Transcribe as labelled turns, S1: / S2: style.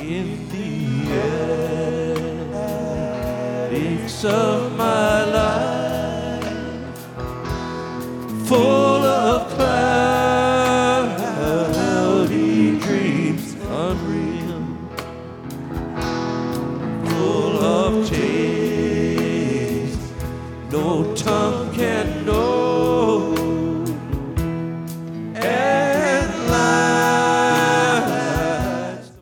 S1: in the attics of my life, full of cloudy dreams unreal, full of chains no tongue can know.